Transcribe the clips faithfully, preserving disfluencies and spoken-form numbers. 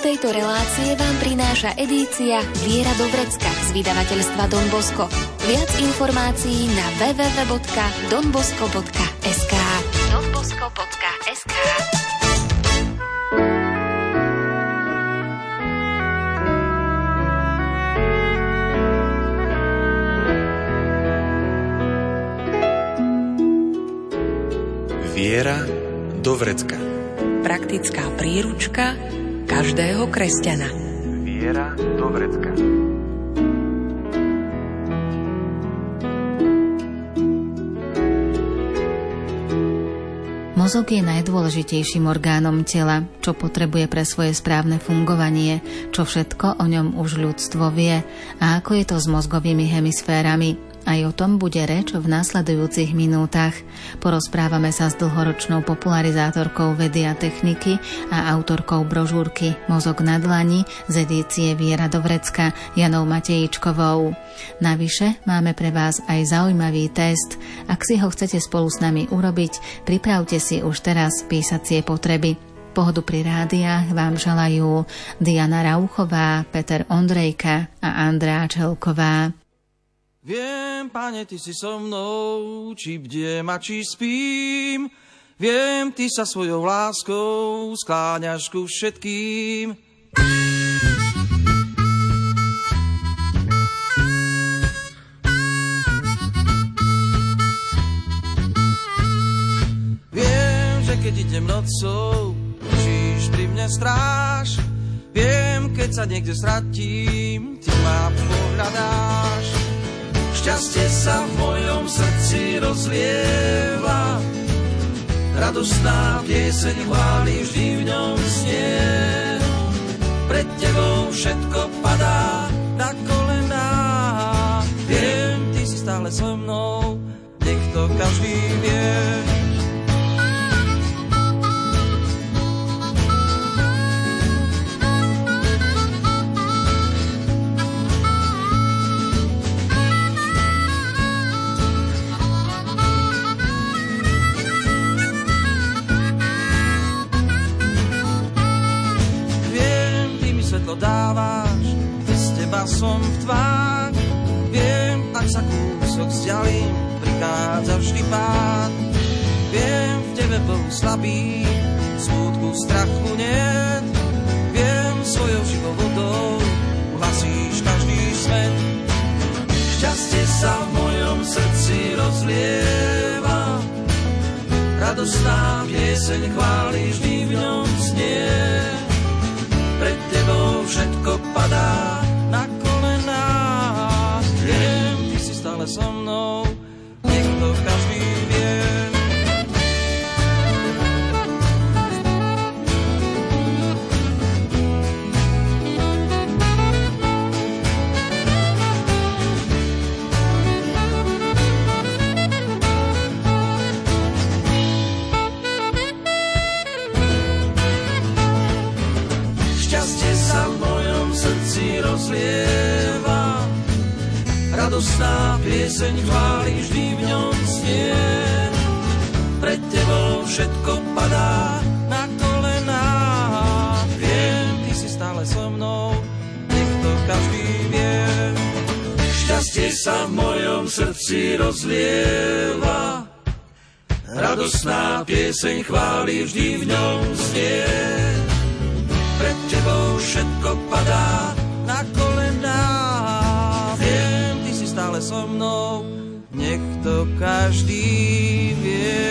tejto relácie vám prináša edícia Viera do vrecka z vydavateľstva Don Bosco. Viac informácií na w w w bodka don bosco bodka es ká. don bosco bodka es ká. Viera do vrecka. Praktická príručka každého kresťana. Viera do vrecka. Mozog je najdôležitejším orgánom tela, čo potrebuje pre svoje správne fungovanie, čo všetko o ňom už ľudstvo vie a ako je to s mozgovými hemisférami. Aj o tom bude reč v nasledujúcich minútach. Porozprávame sa s dlhoročnou popularizátorkou vedy a techniky a autorkou brožúrky Mozog na dlani z edície Viera do vrecka Janou Matejíčkovou. Navyše máme pre vás aj zaujímavý test. Ak si ho chcete spolu s nami urobiť, pripravte si už teraz písacie potreby. Pohodu pri rádiách vám želajú Diana Rauchová, Peter Ondrejka a Andrea Čelková. Viem, Pane, Ty si so mnou, či bdiem a či spím. Viem, Ty sa svojou láskou skláňaš ku všetkým. Viem, že keď idem nocou, držíš pri mne stráž. Viem, keď sa niekde stratím, Ty ma pohľadáš. Šťastie sa v mojom srdci rozlieva, radostná pieseň chvály vždy v ňom znie. Pred Tebou všetko padá na kolená. Viem, Ty si stále so mnou, nech to každý vie. Dávaš, bez Teba som v tvách. Viem, ak sa kúsok vzdialím, prichádza vždy pád. Viem, v Tebe bol slabý, smútku, strachu niet. Viem, svojou živou vodou uhasíš každý svet. Šťastie sa v mojom srdci rozlieva, radostná pieseň chvály vždy v ňom znie. Pred Tebou všetko padá na kolená. Viem, Ty si stále so mnou, nech to každý vie. Rozlieva, radostná pieseň chvály vždy v ňom znie. Pred Tebou všetko padá na kolená. Viem, Ty si stále so mnou, nech to každý vie. Šťastie sa v mojom srdci rozlieva, radostná pieseň chvály vždy v ňom znie. Pred Tebou všetko padá na kolená. Viem, Ty si stále so mnou, nech to každý vie.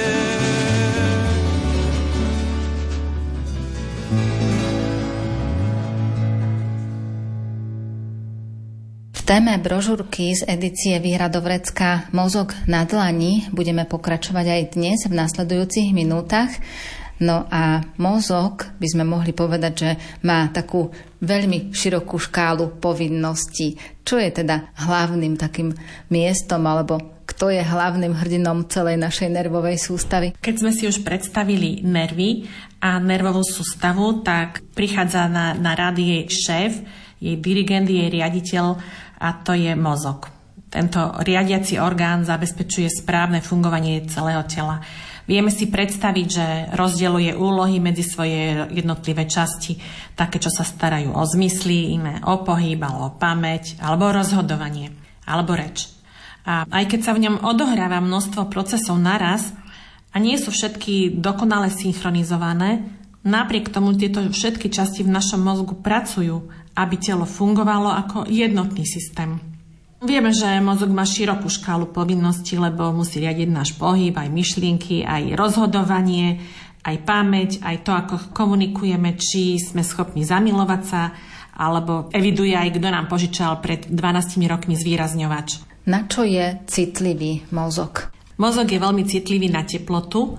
V téme brožúrky z edície Viera do vrecka Mozog na dlani budeme pokračovať aj dnes v nasledujúcich minútach. No a mozog, by sme mohli povedať, že má takú veľmi širokú škálu povinností. Čo je teda hlavným takým miestom, alebo kto je hlavným hrdinom celej našej nervovej sústavy? Keď sme si už predstavili nervy a nervovú sústavu, tak prichádza na, na rad jej šéf, jej dirigent, jej riaditeľ, a to je mozog. Tento riadiaci orgán zabezpečuje správne fungovanie celého tela. Vieme si predstaviť, že rozdeľuje úlohy medzi svoje jednotlivé časti, také, čo sa starajú o zmysly, iné o pohyb, alebo pamäť, alebo rozhodovanie, alebo reč. A aj keď sa v ňom odohráva množstvo procesov naraz a nie sú všetky dokonale synchronizované, napriek tomu tieto všetky časti v našom mozgu pracujú, aby telo fungovalo ako jednotný systém. Vieme, že mozog má širokú škálu povinností, lebo musí riadiť náš pohyb, aj myšlienky, aj rozhodovanie, aj pamäť, aj to, ako komunikujeme, či sme schopní zamilovať sa, alebo eviduje aj, kto nám požičal pred dvanástimi rokmi zvýrazňovač. Na čo je citlivý mozog? Mozog je veľmi citlivý na teplotu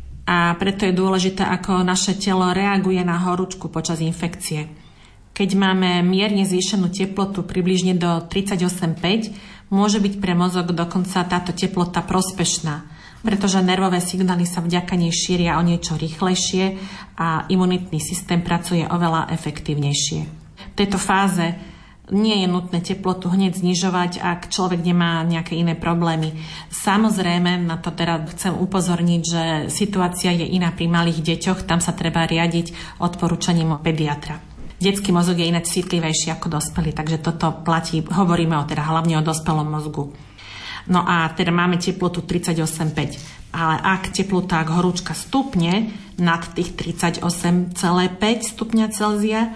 a preto je dôležité, ako naše telo reaguje na horúčku počas infekcie. Keď máme mierne zvýšenú teplotu približne do tridsaťosem celá päť, môže byť pre mozog dokonca táto teplota prospešná, pretože nervové signály sa vďaka nej šíria o niečo rýchlejšie a imunitný systém pracuje oveľa efektívnejšie. V tejto fáze nie je nutné teplotu hneď znižovať, ak človek nemá nejaké iné problémy. Samozrejme, na to teda chcem upozorniť, že situácia je iná pri malých deťoch, tam sa treba riadiť odporúčaním pediatra. Detský mozog je ináč citlivejší ako dospelý, takže toto platí, hovoríme o teda hlavne o dospelom mozgu. No a teda máme teplotu tridsaťosem celá päť, ale ak teplota, ak horúčka stupne nad tých tridsaťosem celá päť stupňa Celzia,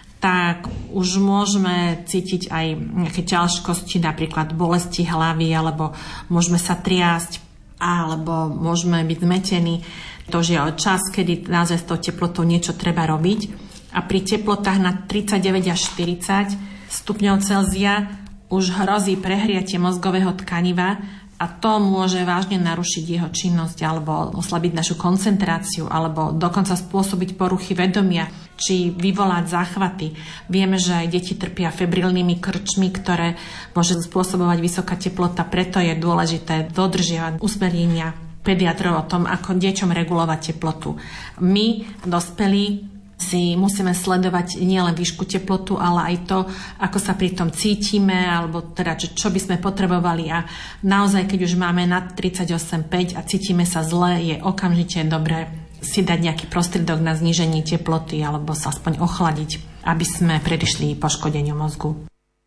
tak už môžeme cítiť aj nejaké ťažkosti, napríklad bolesti hlavy, alebo môžeme sa triasť, alebo môžeme byť zmetení. To je čas, kedy naozaj s tou teplotou niečo treba robiť. A pri teplotách na tridsaťdeväť až štyridsať stupňov Celzia už hrozí prehriatie mozgového tkaniva a to môže vážne narušiť jeho činnosť alebo oslabiť našu koncentráciu alebo dokonca spôsobiť poruchy vedomia či vyvolať záchvaty. Vieme, že aj deti trpia febrilnými krčmi, ktoré môže spôsobovať vysoká teplota, preto je dôležité dodržiavať usmernenia pediatrov o tom, ako deťom regulovať teplotu. My, dospelí, si musíme sledovať nielen výšku teplotu, ale aj to, ako sa pri tom cítime, alebo teda, čo by sme potrebovali. A naozaj, keď už máme nad tridsaťosem celá päť a cítime sa zle, je okamžite dobré si dať nejaký prostriedok na zníženie teploty alebo sa aspoň ochladiť, aby sme predišli poškodeniu mozgu.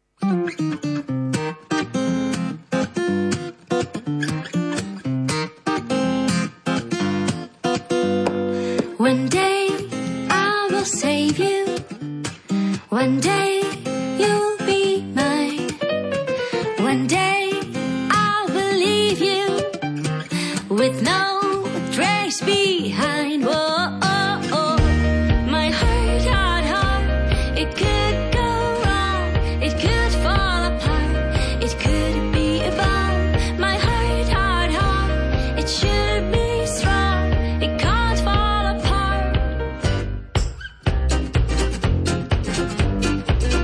One day you'll be mine. One day I'll believe you with no trace behind. Whoa, oh, oh. My heart, heart, heart, it could go wrong. It could fall apart. It could be a bomb. My heart, heart, heart, it should be strong. It can't fall apart.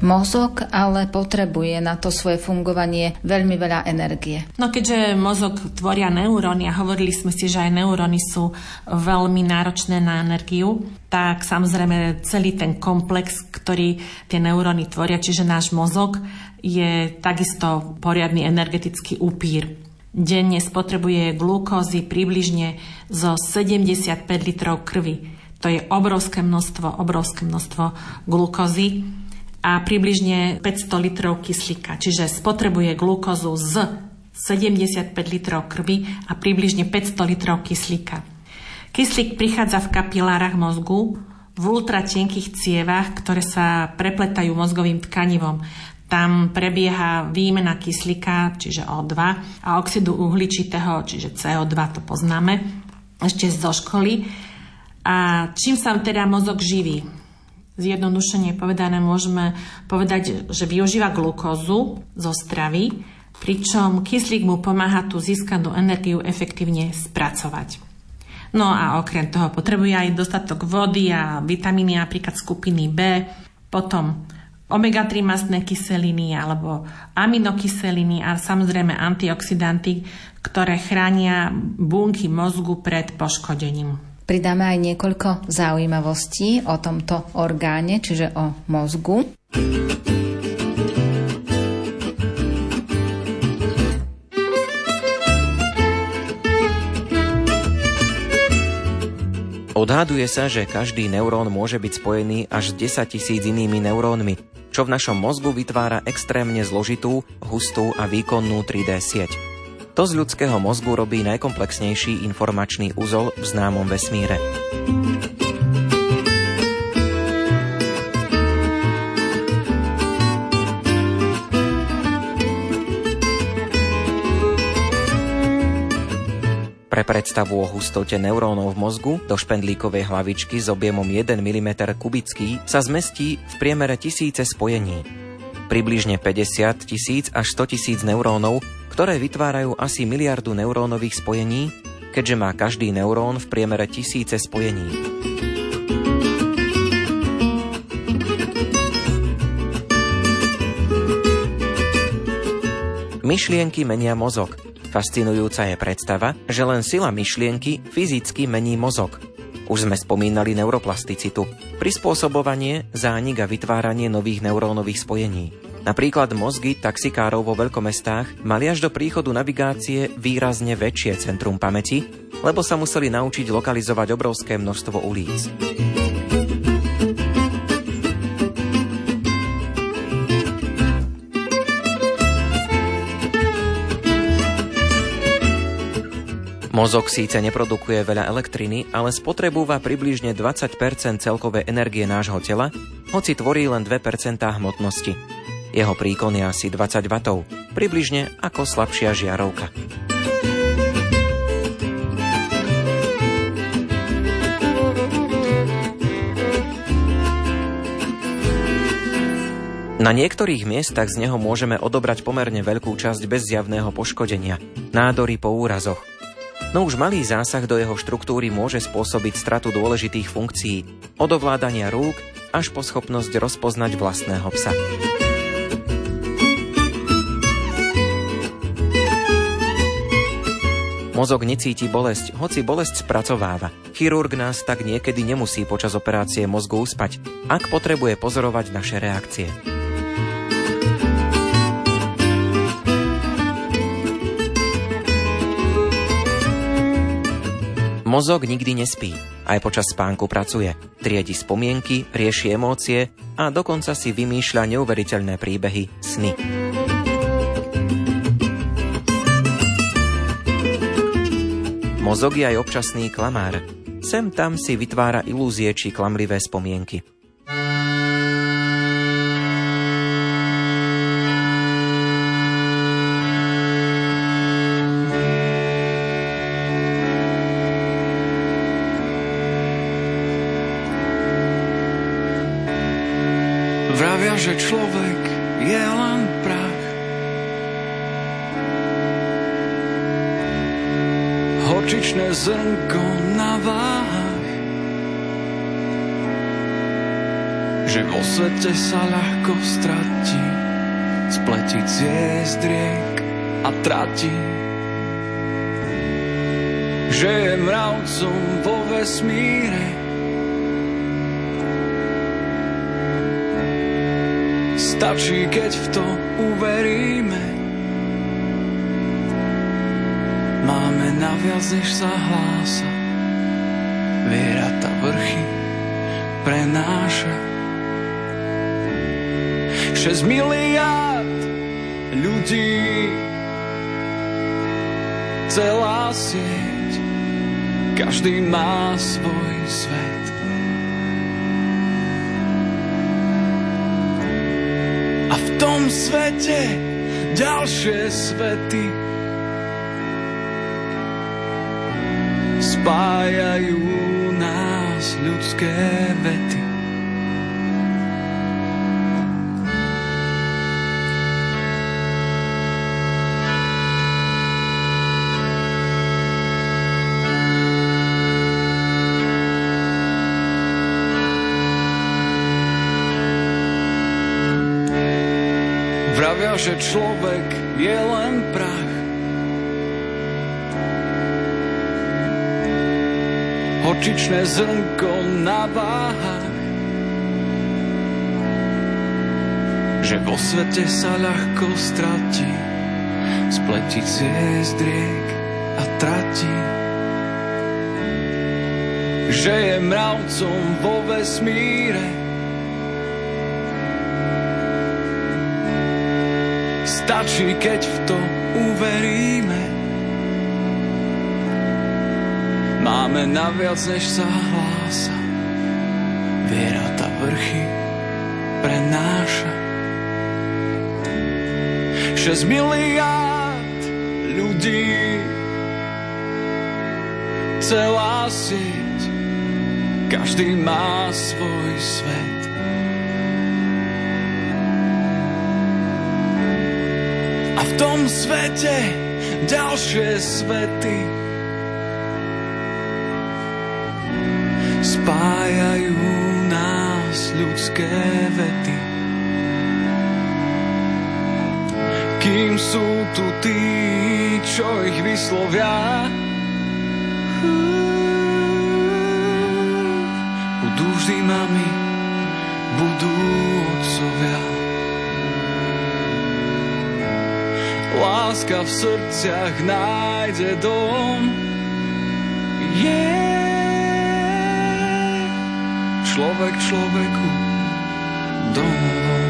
mozog ale potrebuje na to svoje fungovanie veľmi veľa energie. No keďže mozog tvoria neuróny a hovorili sme si, že aj neuróny sú veľmi náročné na energiu, tak samozrejme celý ten komplex, ktorý tie neuróny tvoria, čiže náš mozog, je takisto poriadny energetický upír. Denne spotrebuje glukózy približne zo sedemdesiatpäť litrov krvi. To je obrovské množstvo, obrovské množstvo glukózy a približne päťsto litrov kyslíka. Čiže spotrebuje glukózu z sedemdesiatpäť litrov krvi a približne päťsto litrov kyslíka. Kyslík prichádza v kapilárach mozgu v ultratenkých cievach, ktoré sa prepletajú mozgovým tkanivom. Tam prebieha výmena kyslíka, čiže ó dva, a oxidu uhličitého, čiže cé ó dva, to poznáme ešte zo školy. A čím sa teda mozog živí? Zjednodušene povedané môžeme povedať, že využíva glukózu zo stravy, pričom kyslík mu pomáha tú získanú energiu efektívne spracovať. No a okrem toho potrebuje aj dostatok vody a vitamíny, napríklad skupiny B, potom omega tri mastné kyseliny alebo aminokyseliny a samozrejme antioxidanty, ktoré chránia bunky mozgu pred poškodením. Pridáme aj niekoľko zaujímavostí o tomto orgáne, čiže o mozgu. Odhaduje sa, že každý neurón môže byť spojený až s desaťtisíc inými neurónmi, čo v našom mozgu vytvára extrémne zložitú, hustú a výkonnú tri dé sieť. To z ľudského mozgu robí najkomplexnejší informačný uzol v známom vesmíre. Pre predstavu o hustote neurónov v mozgu do špendlíkovej hlavičky s objemom jeden milimeter kubický sa zmestí v priemere tisíce spojení. Približne päťdesiat tisíc až sto tisíc neurónov, ktoré vytvárajú asi miliardu neurónových spojení, keďže má každý neurón v priemere tisíce spojení. Myšlienky menia mozog. Fascinujúca je predstava, že len sila myšlienky fyzicky mení mozog. Už sme spomínali neuroplasticitu, prispôsobovanie, zánik a vytváranie nových neurónových spojení. Napríklad mozgy taxikárov vo veľkomestách mali až do príchodu navigácie výrazne väčšie centrum pamäti, lebo sa museli naučiť lokalizovať obrovské množstvo ulic. Mozog síce neprodukuje veľa elektriny, ale spotrebúva približne dvadsať percent celkovej energie nášho tela, hoci tvorí len dve percentá hmotnosti. Jeho príkon je asi dvadsať wattov, približne ako slabšia žiarovka. Na niektorých miestach z neho môžeme odobrať pomerne veľkú časť bez zjavného poškodenia, nádory po úrazoch. No už malý zásah do jeho štruktúry môže spôsobiť stratu dôležitých funkcií, od ovládania rúk až po schopnosť rozpoznať vlastného psa. Mozog necíti bolesť, hoci bolesť spracováva. Chirurg nás tak niekedy nemusí počas operácie mozgu uspať, ak potrebuje pozorovať naše reakcie. Mozog nikdy nespí, aj počas spánku pracuje, triedi spomienky, rieši emócie a dokonca si vymýšľa neuveriteľné príbehy, sny. Mozog je aj občasný klamár. Sem tam si vytvára ilúzie či klamlivé spomienky. Vravia, že človek je len prach. Horčičné zrnko na váhach. že vo svete sa ľahko stratí, spletí ciest riek a tratí, že je mravcom vo vesmíre. Stačí, keď v to uveríme. Máme naviac, než sa hlása. Viera tá vrchy prenáša. Šesť miliárd ľudí, celá sieť, každý má svoj svet. A v tom svete ďalšie svety spájajú nás ľudské vety. Vravia, že človek je len prach, horčičné zrnko na váhach, že vo svete sa ľahko stratí, spletí ciest riek a tratí, že je mravcom vo vesmíre. Stačí, keď v to uveríme. Máme naviac, než sa hlása. Viera tá vrchy prenáša. Šesť miliárd ľudí, celá sieť, každý má svoj svet. A v tom svete ďalšie svety spájajú nás ľudské vety. Kým sú tu tí, čo ich vyslovia, budú vždy mami, budú otcovia. Láska v srdciach nájde dom. Yeah. Človek človeku domovom.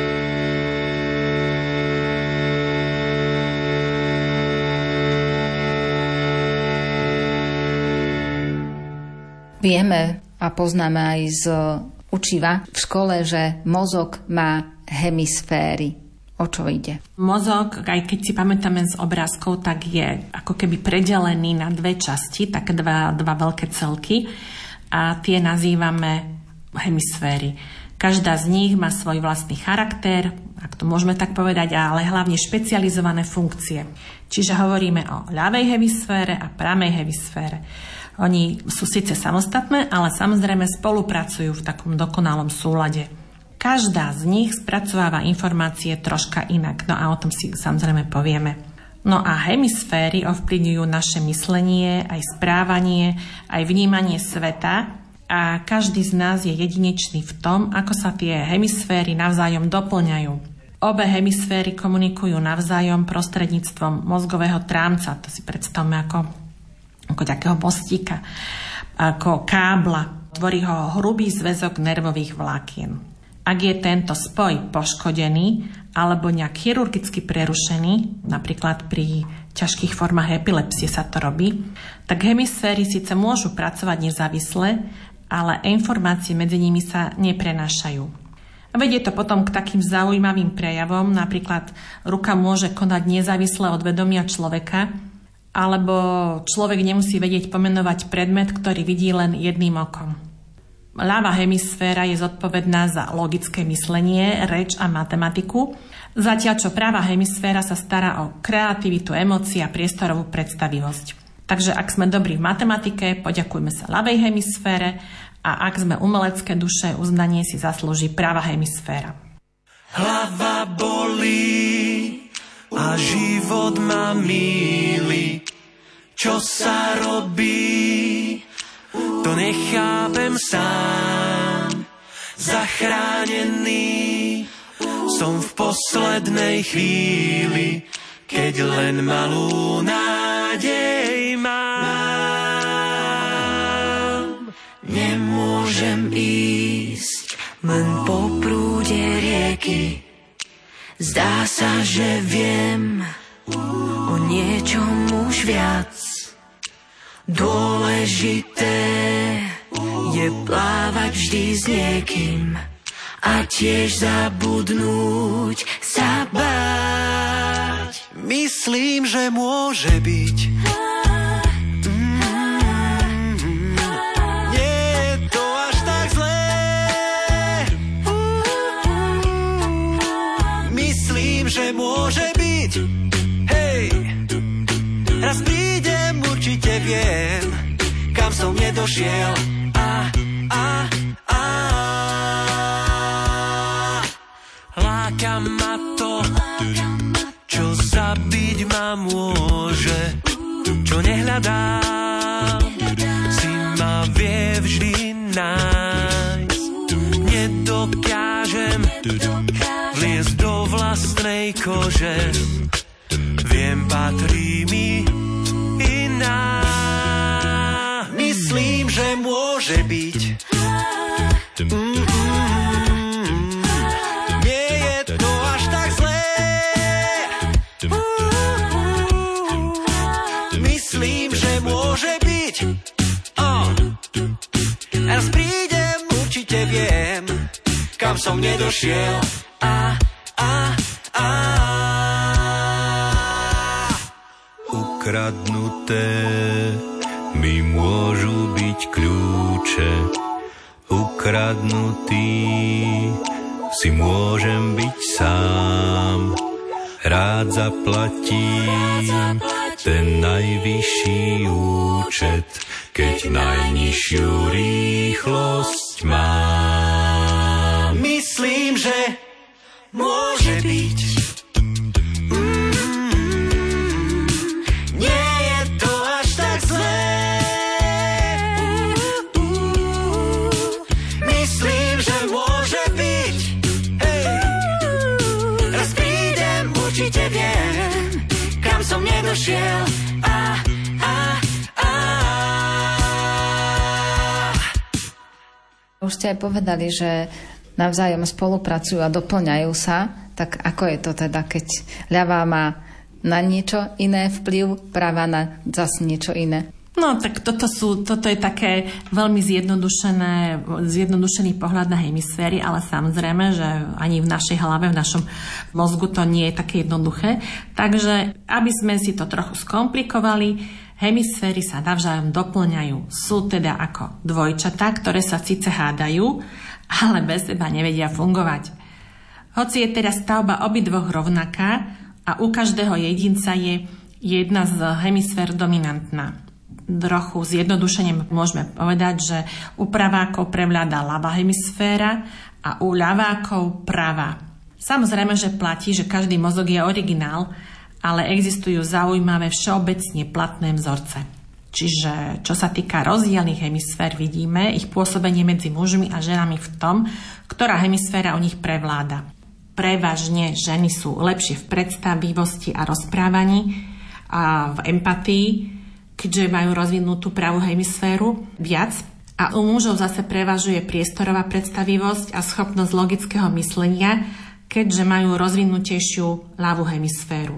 Vieme a poznáme aj z učiva v škole, že mozog má hemisféry. O čo ide? Mozog, aj keď si pamätáme z obrázkov, tak je ako keby predelený na dve časti, také dva, dva veľké celky a tie nazývame hemisféry. Každá z nich má svoj vlastný charakter, ak to môžeme tak povedať, ale hlavne špecializované funkcie. Čiže hovoríme o ľavej hemisfére a pravej hemisfére. Oni sú síce samostatné, ale samozrejme spolupracujú v takom dokonalom súlade. Každá z nich spracováva informácie troška inak, no a o tom si samozrejme povieme. No a hemisféry ovplyvňujú naše myslenie, aj správanie, aj vnímanie sveta a každý z nás je jedinečný v tom, ako sa tie hemisféry navzájom doplňajú. Obe hemisféry komunikujú navzájom prostredníctvom mozgového trámca, to si predstavme ako, ako takého mostíka, ako kábla, tvorí ho hrubý zväzok nervových vlákien. Ak je tento spoj poškodený alebo nejak chirurgicky prerušený, napríklad pri ťažkých formách epilepsie sa to robí, tak hemisféry síce môžu pracovať nezávisle, ale informácie medzi nimi sa neprenášajú. A vedie to potom k takým zaujímavým prejavom, napríklad ruka môže konať nezávisle od vedomia človeka, alebo človek nemusí vedieť pomenovať predmet, ktorý vidí len jedným okom. Ľavá hemisféra je zodpovedná za logické myslenie, reč a matematiku, zatiaľ čo pravá hemisféra sa stará o kreativitu, emócie a priestorovú predstavivosť. Takže ak sme dobrí v matematike, poďakujme sa ľavej hemisfére, A ak sme umelecké duše, uznanie si zaslúži práva hemisféra. Hlava bolí a život ma míli. Čo sa robí, to nechápem sám. Zachránený som v poslednej chvíli, keď len malú nádej mám. Nemôžem ísť len po prúde rieky. Zdá sa, že viem o niečom už viac. Dôležité je plávať vždy s niekým a tiež zabudnúť sa báť. Myslím, že môže byť. Mm, nie je to až tak zlé. Myslím, že môže byť. Hej, raz prídem, určite viem, kam som nedošiel. A, a, a. Láka ma to, čo zabiť ma môže, čo nehľadám, si ma vie vždy nájsť. Nedokážem vliesť do vlastnej kože, viem, patrí mi iná. Myslím, že môže byť. Mm-mm. Nie je to až tak zlé. Myslím, že môže byť. Oh. Raz prídem, určite viem, kam som nedošiel. A, a, a. Ukradnuté mi môžu byť kľúče, ukradnutý si môžem byť sám. Rád zaplatím ten najvyšší účet, keď najnižšiu rýchlosť mám. Myslím, že môže byť. Som nedošiel. A, a, a. Už ste aj povedali, že navzájom spolupracujú a doplňajú sa. Tak ako je to teda, keď ľavá má na niečo iné vplyv, pravá na zas niečo iné? No, tak toto, sú, toto je také veľmi zjednodušené, zjednodušený pohľad na hemisféry, ale samozrejme, že ani v našej hlave, v našom mozgu to nie je také jednoduché. Takže, aby sme si to trochu skomplikovali, hemisféry sa navzájom doplňajú. Sú teda ako dvojčatá, ktoré sa síce hádajú, ale bez seba nevedia fungovať. Hoci je teda stavba obidvoch rovnaká a u každého jedinca je jedna z hemisfér dominantná. Trochu zjednodušene môžeme povedať, že u pravákov prevláda ľavá hemisféra a u ľavákov pravá. Samozrejme, že platí, že každý mozog je originál, ale existujú zaujímavé všeobecne platné vzorce. Čiže čo sa týka rozdielnych hemisfér, vidíme ich pôsobenie medzi mužmi a ženami v tom, ktorá hemisféra u nich prevláda. Prevažne ženy sú lepšie v predstavivosti a rozprávaní a v empatii, keďže majú rozvinutú pravú hemisféru viac. A u mužov zase prevažuje priestorová predstavivosť a schopnosť logického myslenia, keďže majú rozvinutejšiu ľavú hemisféru.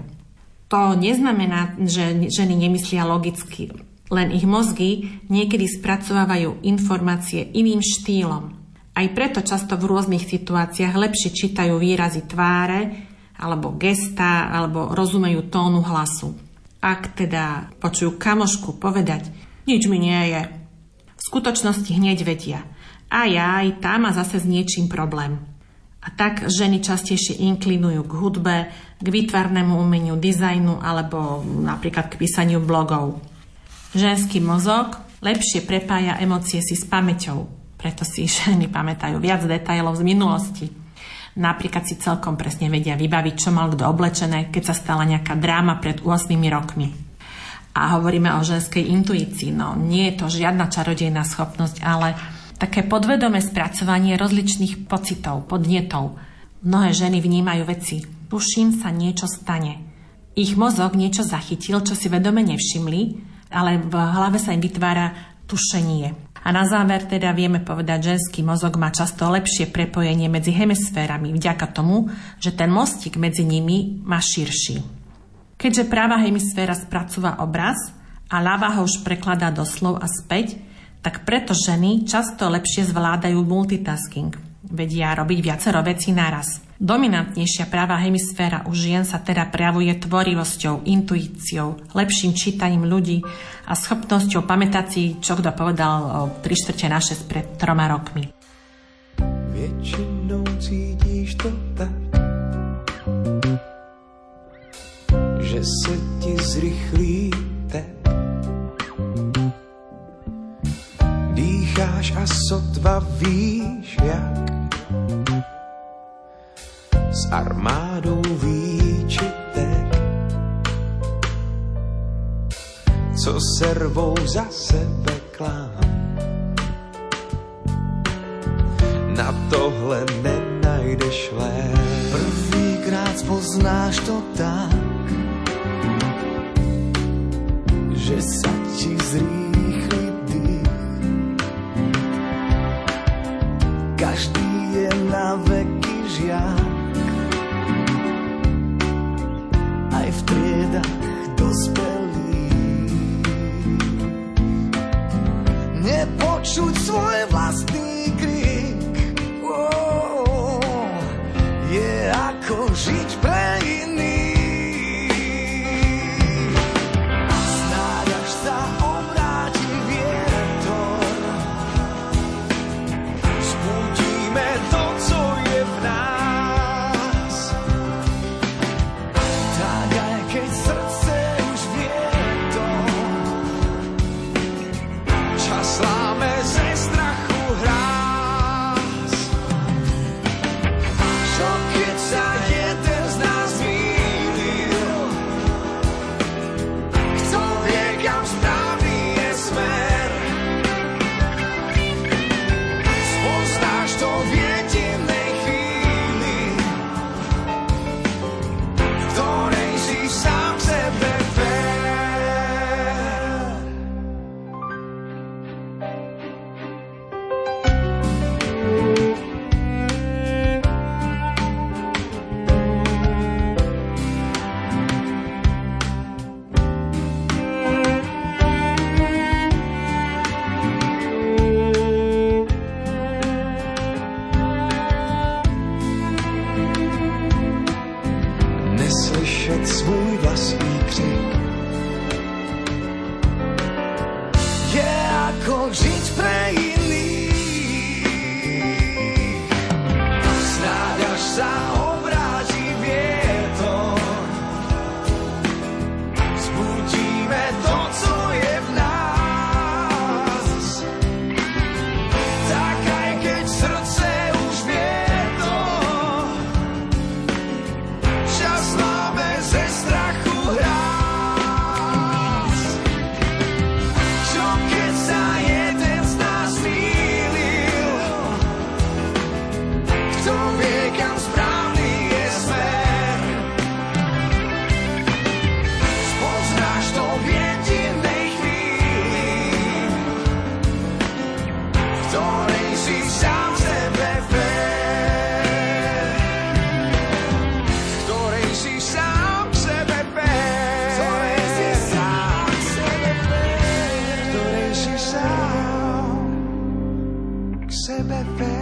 To neznamená, že ženy nemyslia logicky, len ich mozgy niekedy spracovávajú informácie iným štýlom. Aj preto často v rôznych situáciách lepšie čítajú výrazy tváre, alebo gestá, alebo rozumejú tónu hlasu. Ak teda počujú kamošku povedať, nič mi nie je, v skutočnosti hneď vedia. A ja aj tá má zase s niečím problém. A tak ženy častejšie inklinujú k hudbe, k výtvarnému umeniu, dizajnu alebo napríklad k písaniu blogov. Ženský mozog lepšie prepája emócie si s pamäťou, Preto si ženy pamätajú viac detailov z minulosti. Napríklad si celkom presne vedia vybaviť, čo mal kto oblečené, keď sa stala nejaká dráma pred ôsmimi rokmi. A hovoríme o ženskej intuícii. No, nie je to žiadna čarodejná schopnosť, ale také podvedomé spracovanie rozličných pocitov, podnetov. Mnohé ženy vnímajú veci. Tuším, sa niečo stane. Ich mozog niečo zachytil, čo si vedome nevšimli, ale v hlave sa im vytvára tušenie. A na záver teda vieme povedať, že ženský mozog má často lepšie prepojenie medzi hemisférami vďaka tomu, že ten mostík medzi nimi má širší. Keďže práva hemisféra spracúva obraz a ľava ho už prekladá do slov a späť, tak preto ženy často lepšie zvládajú multitasking. Vedia robiť viacero vecí naraz. Dominantnejšia práva hemisféra u žien sa teda prejavuje tvorivosťou, intuíciou, lepším čítaním ľudí a schopnosťou pamätať si, čo kto povedal o tri štvrte na šesť pred troma rokmi. Většinou cítíš to tak, že se ti zrychlí tep. Dýcháš a sotva víš jak. S armádou výčitek, co servou za sebe klám. Na tohle nenajdeš lék. Prvýkrát poznáš to tak, že sa ti zrýchli dých. Každý je na veky žiak, aj v triedách dospelých. Nepočuť svoj vlastný krik, oh, je ako žiť pre iných. Snáď až sa obráti vietor, spútime to, co je v nás. Tak aj keď srdce už vie to, čas láme ze strachu hráz. Čo keď sa jeden z nás zmýlil, kto vie, kam správny je smer. Spoznáš to v jedinej chvíli, v ktorej si sám sebe fér. Neslyšet svůj vlastní křik je ako žiť pre iných. Snáď až sa obráti vietor, zbudíme to, co je v nás. Tak aj keď srdce už vie to, čas máme ze strachu hráz. Čo keď sa jeden z nás zmýlil, kto vie, kam správny je smer. Spoznáš to v jedinej chvíli, v ktorej si sám sebe fér. V ktorej si sám sebe fér. V ktorej si sám sebe fér. V ktorej si sám k sebe fér.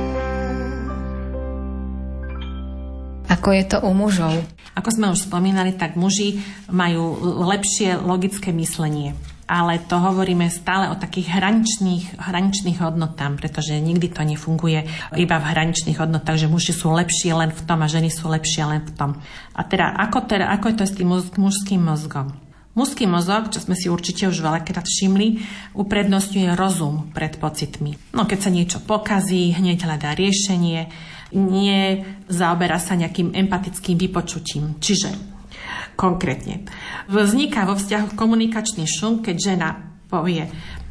Ako je to u mužov? Ako sme už spomínali, tak muži majú lepšie logické myslenie. Ale to hovoríme stále o takých hraničných, hraničných hodnotách, pretože nikdy to nefunguje iba v hraničných hodnotách, že muži sú lepšie len v tom a ženy sú lepšie len v tom. A teda ako, teda, ako je to s tým mužským mozgom? Mužský mozog, čo sme si určite už veľakrát všimli, uprednostňuje rozum pred pocitmi. No keď sa niečo pokazí, hneď hľadá riešenie, nie zaoberá sa nejakým empatickým vypočutím. Čiže konkrétne vzniká vo vzťahu komunikačný šum, keď žena povie,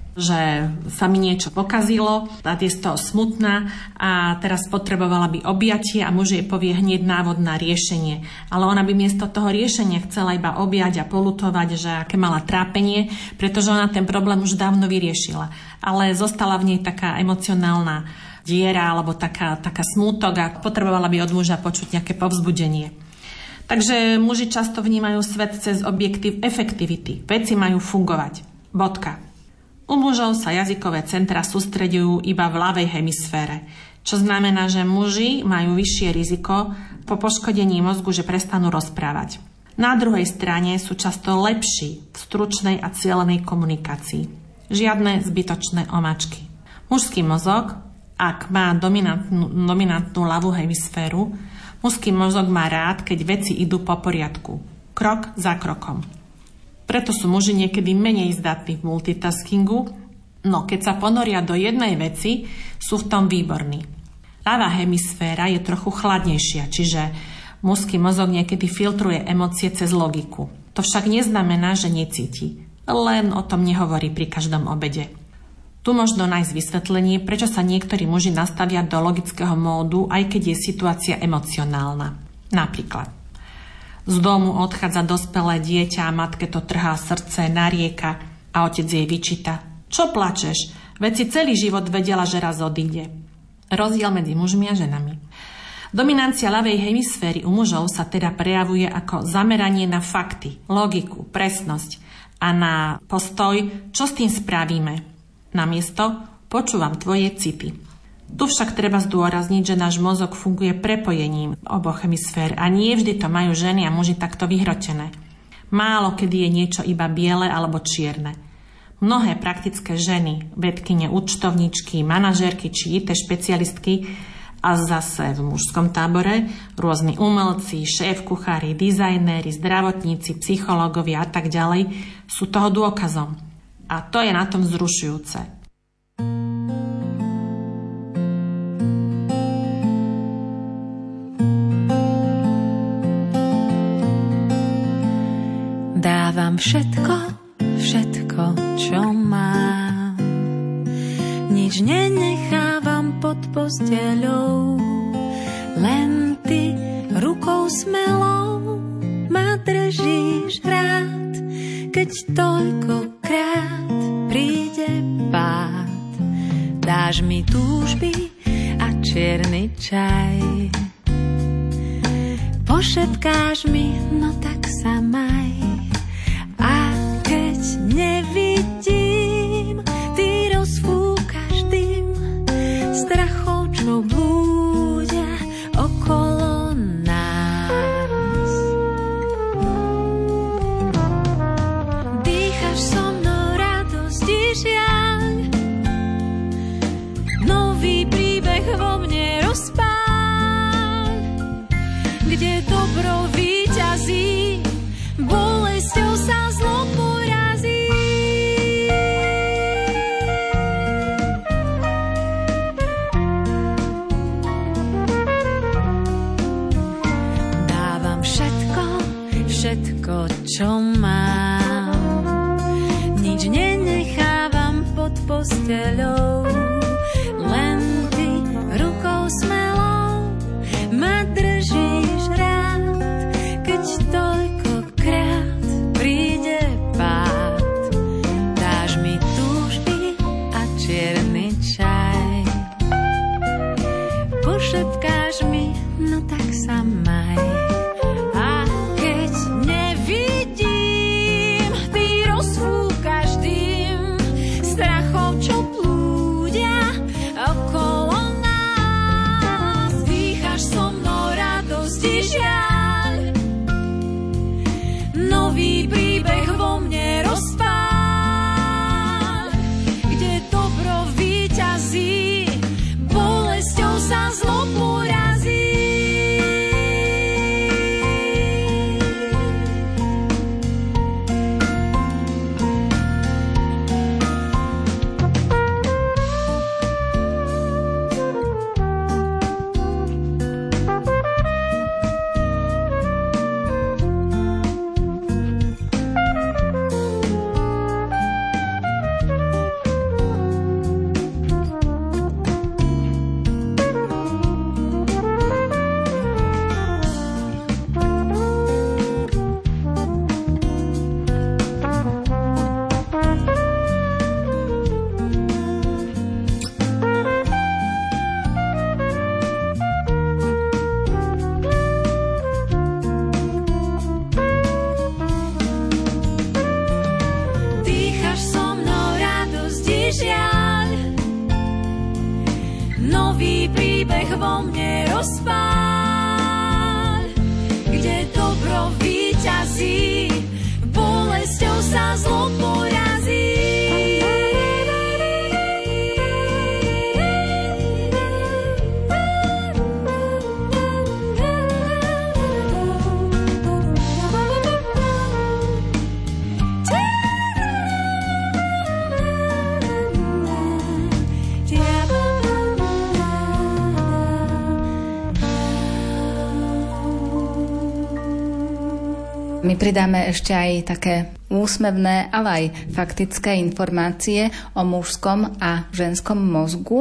že sa mi niečo pokazilo, a je z toho smutná a teraz potrebovala by objatie a muž jej povie hneď návod na riešenie. Ale ona by miesto toho riešenia chcela iba objať a polutovať, že aké mala trápenie, pretože ona ten problém už dávno vyriešila. Ale zostala v nej taká emocionálna diera alebo taká, taká smútok a potrebovala by od muža počuť nejaké povzbudenie. Takže muži často vnímajú svet cez objektív efektivity. Veci majú fungovať. Bodka. U mužov sa jazykové centra sústreďujú iba v ľavej hemisfére, čo znamená, že muži majú vyššie riziko po poškodení mozgu, že prestanú rozprávať. Na druhej strane sú často lepší v stručnej a cielenej komunikácii. Žiadne zbytočné omačky. Mužský mozog, ak má dominantnú, dominantnú ľavú hemisféru, mužský mozog má rád, keď veci idú po poriadku, krok za krokom. Preto sú muži niekedy menej zdatní v multitaskingu, no keď sa ponoria do jednej veci, sú v tom výborní. Ľavá hemisféra je trochu chladnejšia, čiže mužský mozog niekedy filtruje emócie cez logiku. To však neznamená, že necíti, len o tom nehovorí pri každom obede. Tu možno nájsť vysvetlenie, prečo sa niektorí muži nastavia do logického módu, aj keď je situácia emocionálna. Napríklad z domu odchádza dospelé dieťa a matke to trhá srdce, narieka a otec jej vyčíta. Čo plačeš? Veď si celý život vedela, že raz odíde. Rozdiel medzi mužmi a ženami. Dominancia ľavej hemisféry u mužov sa teda prejavuje ako zameranie na fakty, logiku, presnosť a na postoj, čo s tým spravíme. Namiesto počúvam tvoje city. Tu však treba zdôrazniť, že náš mozog funguje prepojením oboch hemisfér a nie vždy to majú ženy a muži takto vyhrotené. Málo kedy je niečo iba biele alebo čierne. Mnohé praktické ženy, vedkyne, účtovničky, manažérky či í té špecialistky a zase v mužskom tábore rôzni umelci, šéf-kuchári, dizajnéri, zdravotníci, psychológovia a tak ďalej sú toho dôkazom. A to je na tom vzrušujúce. Dávam všetko, všetko, čo mám. Nič nenechávam pod posteľou. Len ty rukou smelou ma držíš rád, keď toľkokrát príde pád. Dáš mi túžby a čierny čaj. Pošepkáš mi, no tak sa maj. A keď nevidím, ty rozfúkaš dym strachov, čo blúdia okolo nás. Dýchaš so mnou radosť i žiaľ, nový príbeh vo mne rozpáľ, kde dobro víťazí, bolesťou sa zlo porazí. Dávam všetko, všetko, čo mám. Nič nenechávam pod posteľou. Len ty rukou smelou ma držíš rád, keď toľkokrát príde pád. Dáš mi túžby a čierny čaj. Pošepkáš mi, no tak sa maj. A keď nevidím, ty rozfúkaš dym strachov, čo plúdia vo mne rozpáľ, kde dobro víťazí, bolesťou sa zlo porazí. My pridáme ešte aj také úsmevné, ale aj faktické informácie o mužskom a ženskom mozgu.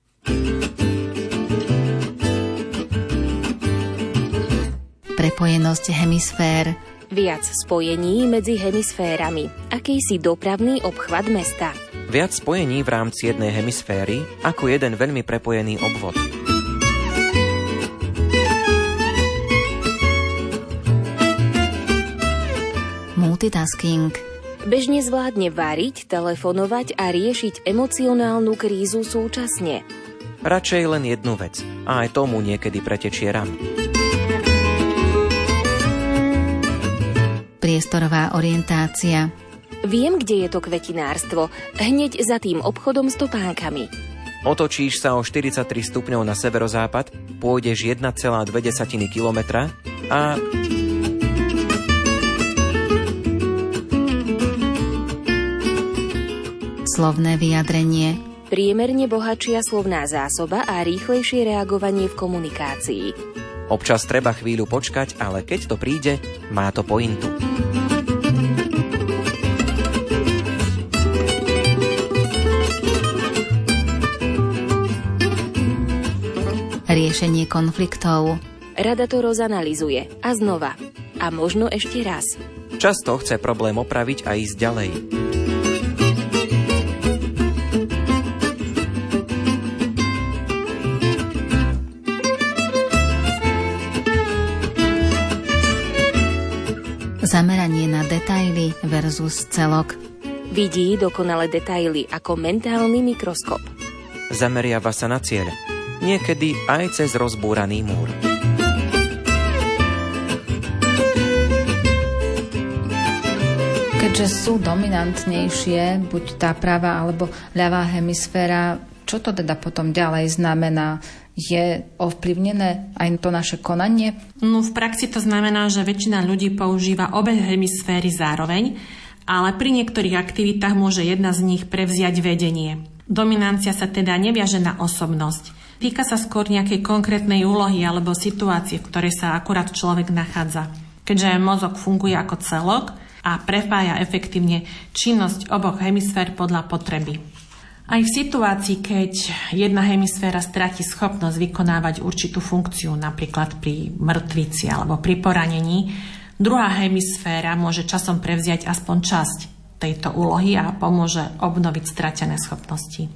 Prepojenosť hemisfér. Viac spojení medzi hemisférami. Akýsi dopravný obchvat mesta. Viac spojení v rámci jednej hemisféry ako jeden veľmi prepojený obvod. Multitasking. Bežne zvládne variť, telefonovať a riešiť emocionálnu krízu súčasne. Radšej len jednu vec a aj tomu niekedy pretečie ram. Priestorová orientácia. Viem, kde je to kvetinárstvo. Hneď za tým obchodom s topánkami. Otočíš sa o štyridsaťtri stupňov na severozápad, pôjdeš jeden celá dve kilometra a... Slovné vyjadrenie. Priemerne bohatšia slovná zásoba a rýchlejšie reagovanie v komunikácii. Občas treba chvíľu počkať, ale keď to príde, má to pointu. Riešenie konfliktov. Rada to rozanalizuje a znova. A možno ešte raz. Často chce problém opraviť a ísť ďalej. Zameranie na detaily versus celok. Vidí dokonale detaily ako mentálny mikroskop. Zameriava sa na cieľ. Niekedy aj cez rozbúraný múr. Keďže sú dominantnejšie, buď tá pravá alebo ľavá hemisféra, čo to teda potom ďalej znamená? Je ovplyvnené aj to naše konanie? No, v praxi to znamená, že väčšina ľudí používa obe hemisféry zároveň, ale pri niektorých aktivitách môže jedna z nich prevziať vedenie. Dominancia sa teda neviaže na osobnosť. Týka sa skôr nejakej konkrétnej úlohy alebo situácie, v ktorej sa akurát človek nachádza. Keďže mozog funguje ako celok a prepája efektívne činnosť oboch hemisfér podľa potreby. Aj v situácii, keď jedna hemisféra stratí schopnosť vykonávať určitú funkciu, napríklad pri mŕtvici alebo pri poranení, druhá hemisféra môže časom prevziať aspoň časť tejto úlohy a pomôže obnoviť stratené schopnosti.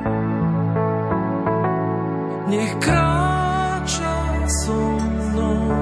Nech kráča so mnou.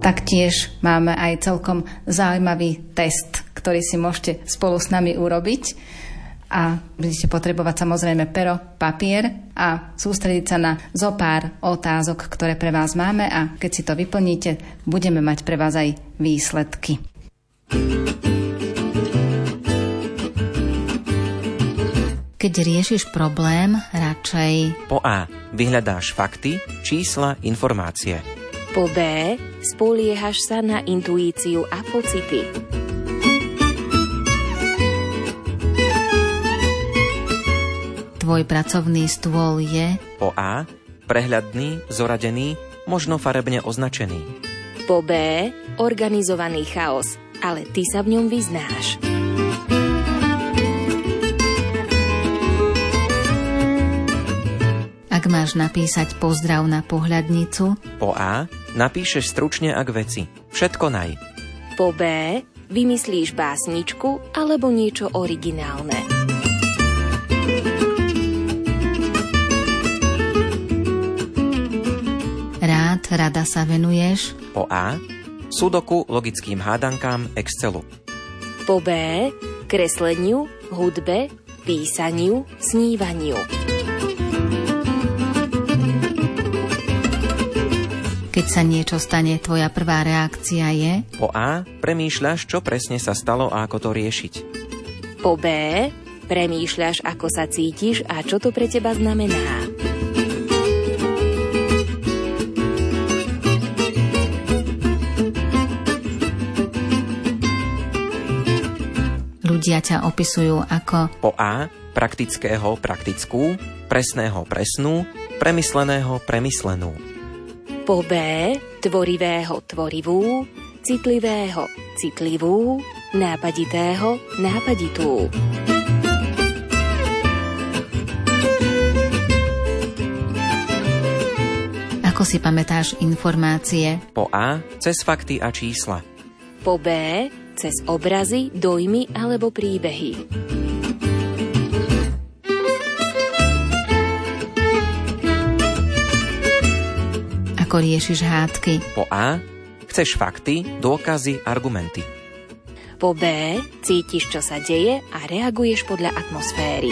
Taktiež máme aj celkom zaujímavý test, ktorý si môžete spolu s nami urobiť. A budete potrebovať samozrejme pero, papier a sústrediť sa na zo pár otázok, ktoré pre vás máme, a keď si to vyplníte, budeme mať pre vás aj výsledky. Keď riešiš problém, radšej Po A. Vyhľadáš fakty, čísla, informácie. Po B. Spoliehaš sa na intuíciu a pocity. tvoj pracovný stôl je Po A. Prehľadný, zoradený, možno farebne označený. Po B. Organizovaný chaos, ale ty sa v ňom vyznáš. Ak máš napísať pozdrav na pohľadnicu. Po A. Napíšeš stručne ak veci. Všetko naj. Po B. Vymyslíš básničku alebo niečo originálne. Rád, rada sa venuješ. Po A. Sudoku, logickým hádankám, Excelu. Po B. Kresleniu, hudbe, písaniu, snívaniu. Keď sa niečo stane, tvoja prvá reakcia je? Po A. Premýšľaš, čo presne sa stalo a ako to riešiť. Po B. Premýšľaš, ako sa cítiš a čo to pre teba znamená. Ľudia ťa opisujú ako Po A. Praktického, praktickú, presného, presnú, premysleného, premyslenú. Po B. Tvorivého, tvorivú, citlivého, citlivú, nápaditého, nápaditú. Ako si pamätáš informácie? Po A. Cez fakty a čísla. Po B. Cez obrazy, dojmy alebo príbehy. Ako riešiš hádky? Po A. Chceš fakty, dôkazy, argumenty. Po B. Cítiš, čo sa deje a reaguješ podľa atmosféry.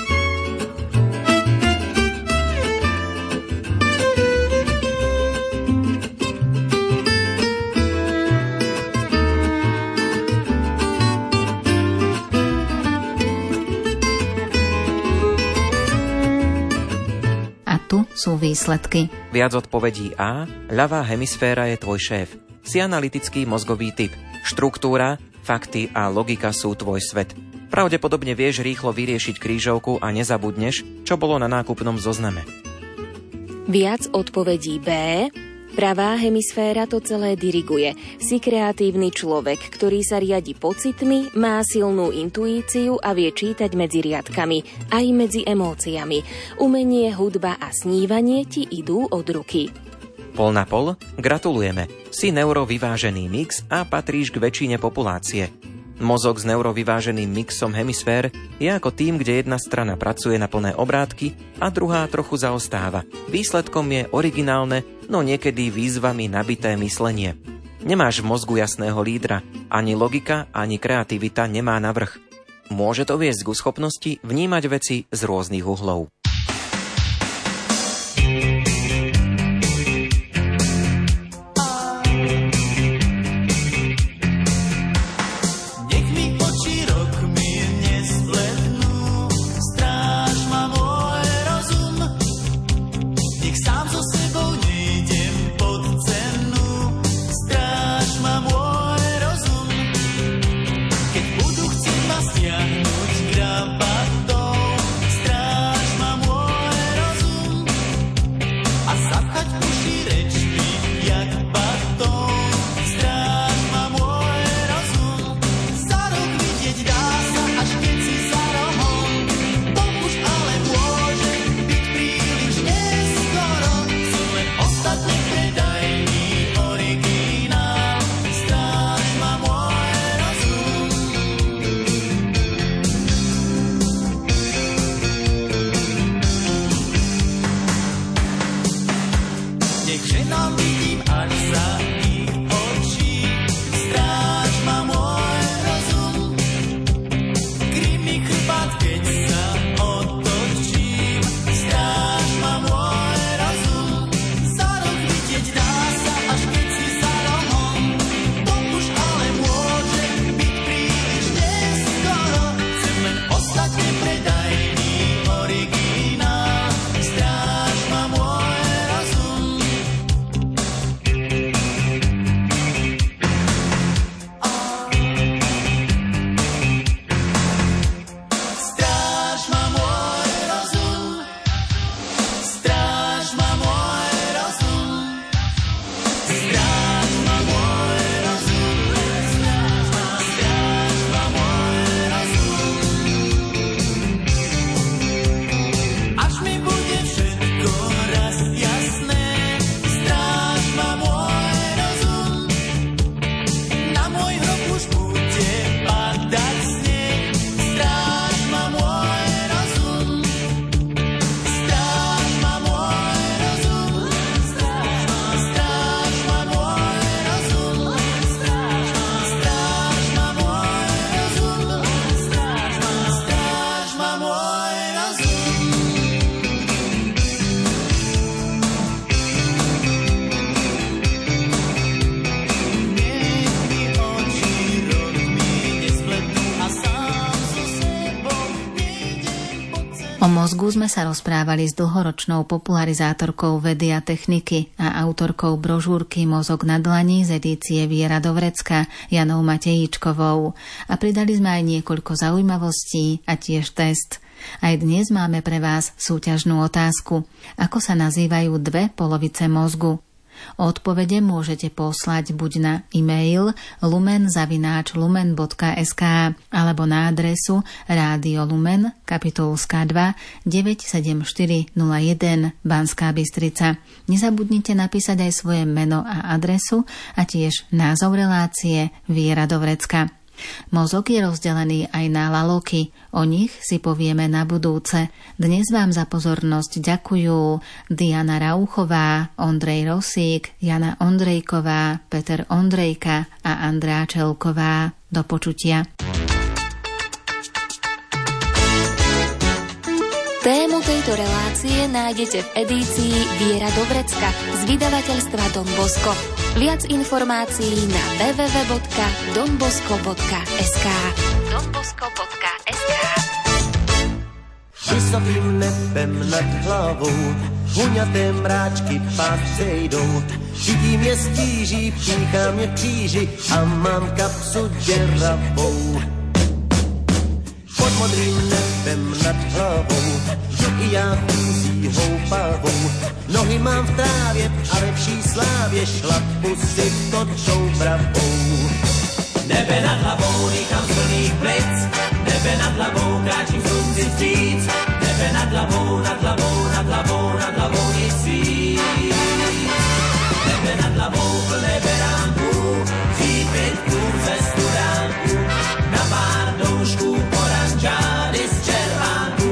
Sú výsledky. Viac odpovedí A. Ľavá hemisféra je tvoj šéf. Si analytický mozgový typ. Štruktúra, fakty a logika sú tvoj svet. Pravdepodobne vieš rýchlo vyriešiť krížovku a nezabudneš, čo bolo na nákupnom zozname. Viac odpovedí B. Pravá hemisféra to celé diriguje. Si kreatívny človek, ktorý sa riadi pocitmi, má silnú intuíciu a vie čítať medzi riadkami, aj medzi emóciami. Umenie, hudba a snívanie ti idú od ruky. Pol na pol? Gratulujeme. Si neurovyvážený mix a patríš k väčšine populácie. Mozog s neurovyváženým mixom hemisfér je ako tým, kde jedna strana pracuje na plné obrátky a druhá trochu zaostáva. Výsledkom je originálne, no niekedy výzvami nabité myslenie. Nemáš v mozgu jasného lídra, ani logika, ani kreativita nemá navrch. Môže to viesť k schopnosti vnímať veci z rôznych uhlov. mozgu sme sa rozprávali s dlhoročnou popularizátorkou vedy a techniky a autorkou brožúrky Mozog na dlani z edície Viera do vrecka Janou Matejíčkovou. A pridali sme aj niekoľko zaujímavostí a tiež test. Aj dnes máme pre vás súťažnú otázku. Ako sa nazývajú dve polovice mozgu? Odpovede môžete poslať buď na e-mail lumen zavináč lumen bodka es ká alebo na adresu Rádio Lumen, Kapitulská dva, deväť sedem štyri nula jeden, Banská Bystrica. Nezabudnite napísať aj svoje meno a adresu a tiež názov relácie Viera do vrecka. Mozog je rozdelený aj na laloky. O nich si povieme na budúce. Dnes vám za pozornosť ďakujú Diana Rauchová, Ondrej Rosík, Jana Ondrejková, Peter Ondrejka a Andrá Čelková. Do počutia. Tému tejto relácie nájdete v edícii Viera do vrecka z vydavateľstva Don Bosco. Viac informácií na w w w bodka don bosco bodka es ká. don bosco bodka es ká. Vysokým nebem nad hlavou huňaté mráčky pás přejdou. Vidím je stíží, píchá mě kříži a mám kapsu děravou. Pod modrým nebem nad hlavou jdu i já chůzí houpavou. Nohy mám v trávě a ve vší slávě šlapu si to bravou. Nebe nad hlavou dýchám z plných plic, nebe nad hlavou kráčím slunci vstříc. Nebe nad hlavou, nad hlavou, nad hlavou, nad hlavou nic víc. Nebe nad hlavou plné beránků, chýpit kůl ze studánku, na pár doušků oranžády z červánků.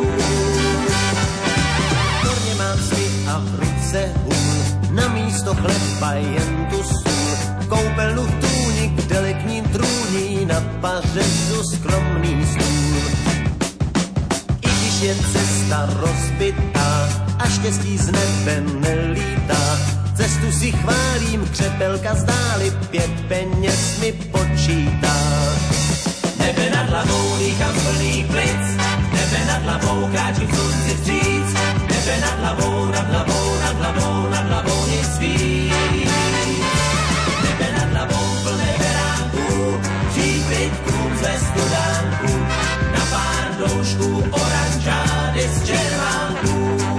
Torně mám smy a v ruce hůl, na místo chleba jen tu sůl. Koupelnu v tůni, kde k ním trůní, na pařezu skromný stůl. I když je cesta rozbitá a štěstí z nebe nelítá, cestu si chválím, křepelka zdáli, pět peněz mi počítá. Nebe nad hlavou dýchám z plných plic, nebe nad hlavou kráčím slunci vstříc. Nebe nad hlavou, nad hlavou, nad hlavou, nad hlavou nic víc. Nebe nad hlavou plné beránků, chýpit kům ze studánku, na pár doušků oranžády z červánků.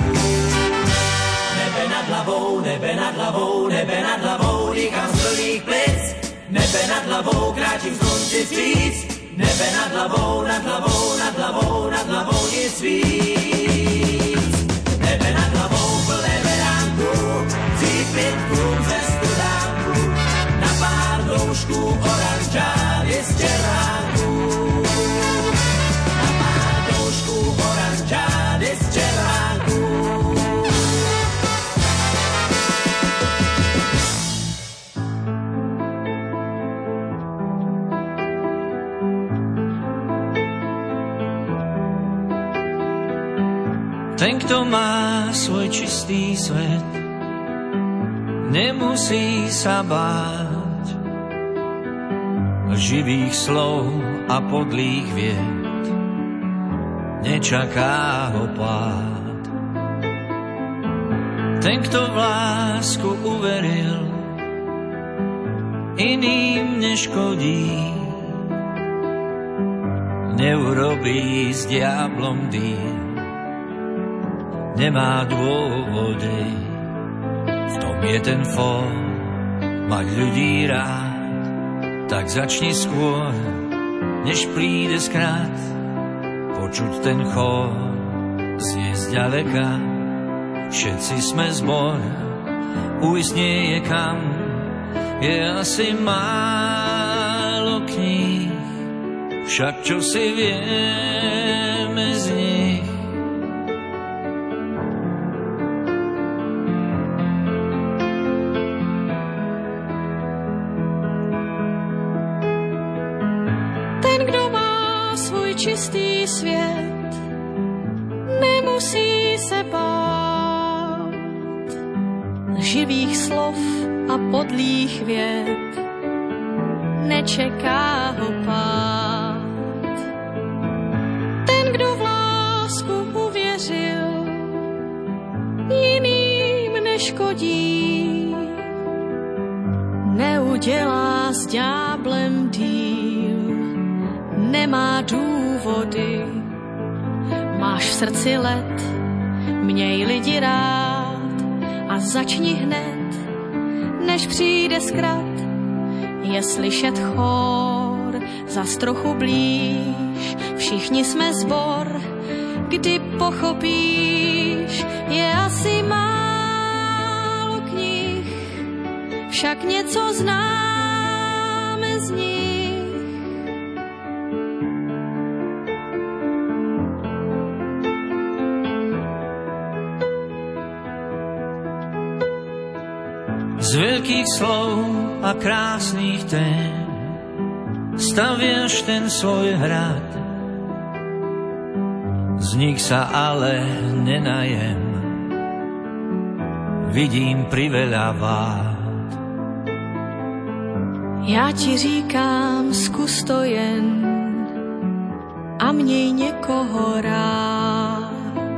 Nebe nad hlavou, nebe nad hlavou, nebe nad hlavou dýchám z plných plic. Nebe nad hlavou kráčím slunci vstříc. Nebe nad hlavou, nad hlavou, nad hlavou, nad hlavou nic víc. Nebe nad hlavou plné beránku, cípit kům ze studánku, na pár doušků oranžády z červánku. Na pár doušků oranžády z červánku. Ten, kto má svoj čistý svet, nemusí sa báť živých slov a podlých vied. Nečaká ho pád. Ten, kto v lásku uveril, iným neškodí. Neurobí s diablom díl. Nemá dôvody, v tom je ten fór, mať ľudí rád. Tak začni skôr, než príde skrát, počuť ten chór, znie zďaleka. Všetci sme zbor, ujsť nie je kam, je asi málo kníh, však čo si vieme z nich. Čistý svět nemusí se bát živých slov a podlých vět. Nečeká ho pád. Ten, kdo v lásku uvěří, neškodí, neudělá s ďáblem díl, nemá důvody. Máš v srdci led, měj lidi rád a začni hned, než přijde zkrat. Je slyšet chór, zas trochu blíž, všichni jsme zbor, kdy pochopíš, je asi málo knih, však něco známe z nich. Z veľkých slov a krásnych tém staviaš ten svoj hrad. Z nich sa ale nenajem, vidím priveľa vád. Já ti říkám, zkus to jen a měj někoho rád.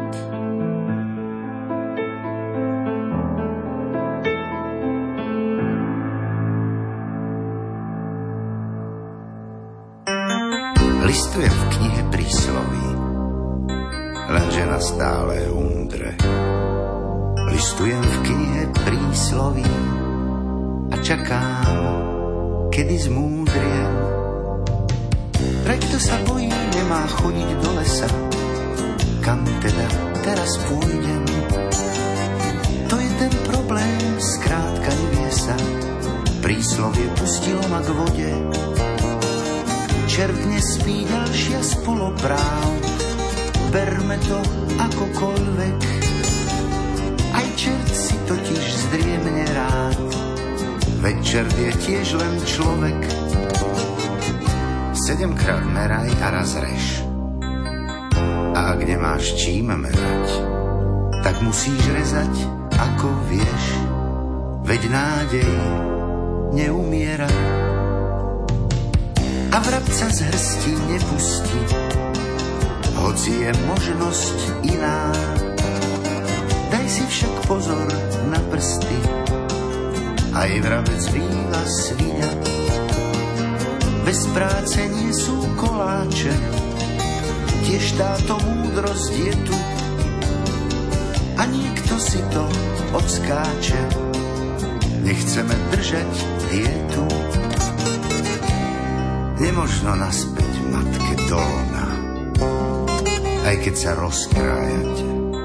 Listujem v knihe prísloví, lenže na stále umdre. Listujem v knihe prísloví a čakám, kedy zmúdriem. Pre kto sa bojí, nemá chodiť do lesa. Kam teda teraz pôjdem? To je ten problém, skrátka nevie sa. Príslovie pustilo ma k vode. Čert nespí, ďalšia z polopráv. Berme to akokoľvek. Aj čert si totiž zdriemne rád. Veď čert je tiež len človek. Sedemkrát meraj a raz rež. A ak nemáš čím merať, tak musíš rezať ako vieš. Veď nádej neumiera. A vrabca z hrstí nepustí, hoci je možnosť iná. Daj si však pozor na prsty, aj vrabec býva sviňa. Bez práce nie sú koláče, tiež táto múdrosť je tu. A niekto si to odskáče, nechceme držať dietu. Nemožno naspäť matke do lona, aj keď sa rozkrájate.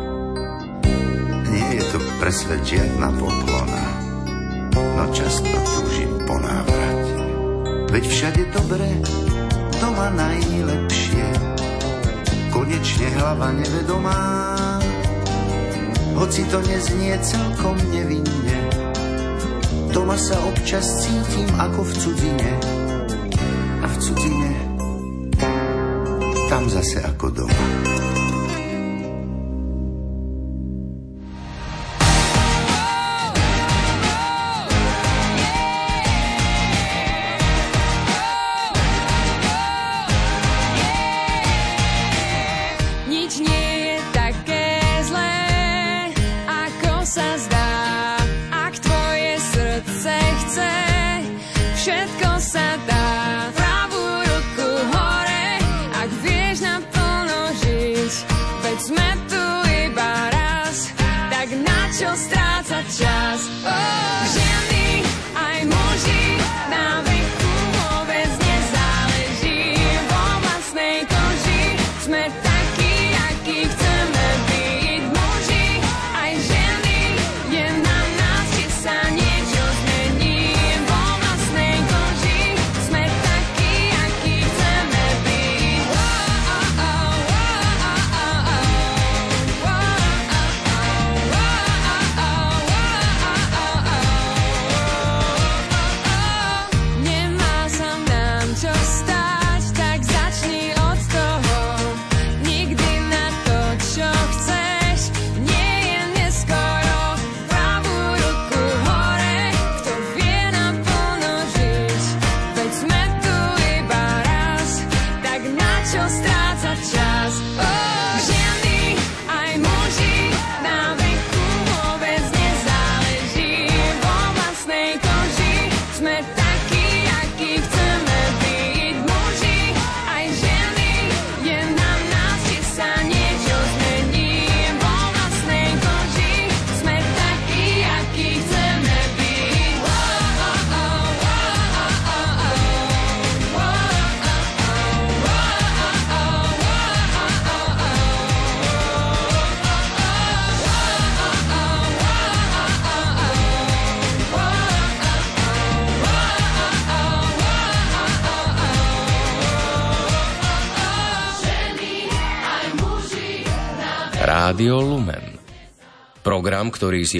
Nie je to pre svet žiadna poklona, no často túžim po návrate. Veď všade dobre, doma najlepšie, konečne hlava nevedomá. Hoci to neznie celkom nevinne, doma sa občas cítim ako v cudzine. A v cudzine, tam zase ako doma. Nič nie je také zlé, ako sa zdá. Ak tvoje srdce chce, všetko sa dá. Sme tu iba raz, tak na čo strácať čas? Oh, ženy aj muži, na veku vôbec nezáleží. Vo vlastnej koži sme takí, akí chceme byť. Muži aj ženy, je na nás, či sa niečo zmení. Vo vlastnej koži sme takí, akí chceme byť. Oh, oh, oh, oh, oh, oh. Rádio Lumen. Program, ktorý si